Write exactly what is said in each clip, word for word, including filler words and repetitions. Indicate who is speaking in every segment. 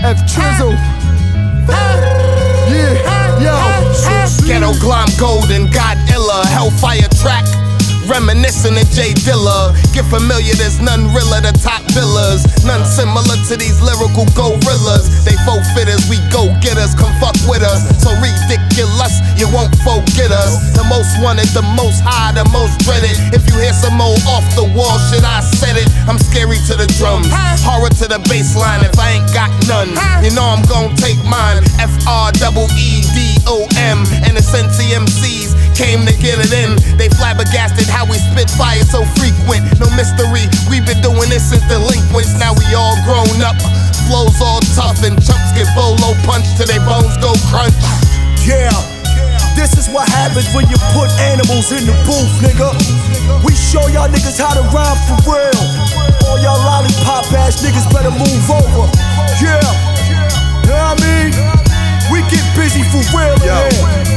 Speaker 1: F Trizzle. Yeah, yo.
Speaker 2: Ghetto Glom Golden, Godilla, Hellfire track. Reminiscent of Jay Dilla. Get familiar, there's none realer, the top billers. None similar to these lyrical gorillas. They faux fitters, we go getters, come fuck with us. So ridiculous, you won't forget us. The most wanted, the most high, the most dreaded. If you hear some old off the wall shit, I said it. I'm scary to the drums, horror to the bass line. If I ain't got none, you know I'm gon' take mine. F R E E D O M. And the Sensi M Cs came to get it in. They flabbergasted how we spit fire so frequent. No mystery, we been doing this since delinquents. Now we all grown up, flows all tough, and chumps get bolo punched till their bones go crunch.
Speaker 3: Yeah, this is what happens when you put animals in the booth, nigga. We show y'all niggas how to rhyme for real. All y'all lollipop ass niggas better move over. Yeah, you know what I mean? We get busy for real, yeah.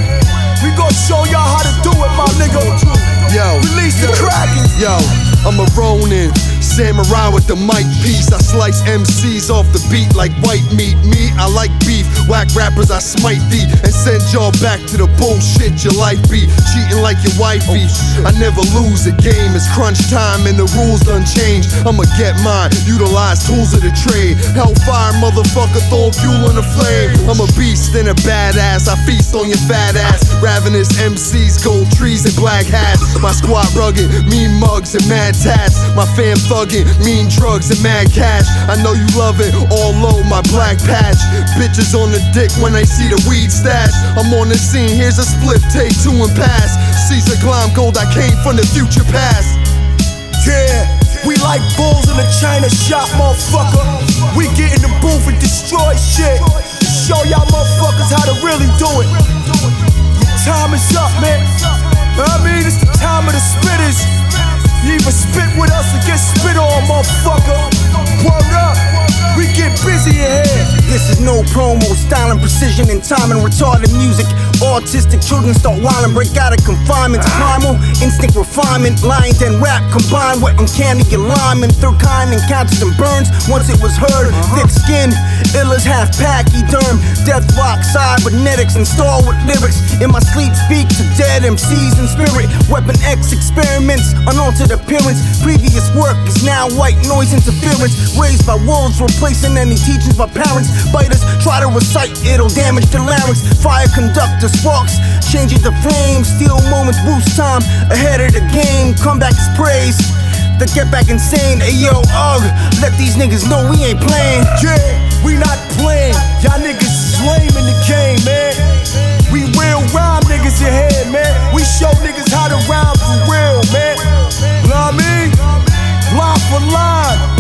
Speaker 3: We gon' show y'all how to do it, my nigga.
Speaker 1: Yo,
Speaker 3: release the Kraken.
Speaker 1: Yo, I'm a Ronin, samurai with the mic piece. I slice M Cs off the beat like white meat. Me, I like beef. Whack rappers, I smite thee and send y'all back to the bullshit your life be. Cheating like your wifey. I never lose a game. It's crunch time and the rules done changed. I'ma get mine, utilize tools of the trade. Hellfire, motherfucker, throw fuel in the flame. I'm a beast and a badass. I feast on your fat ass. Ravenous M Cs, gold trees and black hats. My squad rugged, mean mugs and mad tats. My fam thuggin', mean drugs and mad cash. I know you love it, all low, my black patch. Bitches on the dick when they see the weed stash. I'm on the scene, here's a split, take two and pass. Caesar Glom Gold, I came from the future past.
Speaker 3: Yeah, we like bulls in the China shop, motherfucker. We get in the booth and destroy shit. Show y'all motherfuckers how to really do it. Your time is up, man. I mean, it's the time of the spitters. You either spit with us or get spit on, motherfucker. Word up, we get busy in here.
Speaker 4: This is no promo, style and precision and time and retarded music. Autistic children start wildin', break out of confinement. Primal, instinct refinement, lying then rap combined with uncanny alignment. Third kind encounters and burns once it was heard. Thick skin, illers half pachyderm. Death rock cybernetics installed with lyrics. In my sleep speak to dead M Cs in spirit. Weapon X experiments, unaltered appearance. Previous work is now white noise interference. Raised by wolves, replacing any teachings by parents. Biters try to recite, it'll damage the larynx. Fire conductor sparks, changing the flame. Steal moments, boost time, ahead of the game. Comeback is praise, the get back insane. Ayo, ugh, let these niggas know we ain't playing.
Speaker 3: Yeah, we not playing. Y'all niggas is lame in the game, man. We real rhyme niggas in here, man. We show niggas how to rhyme for real, man. You know what I mean? Line for line.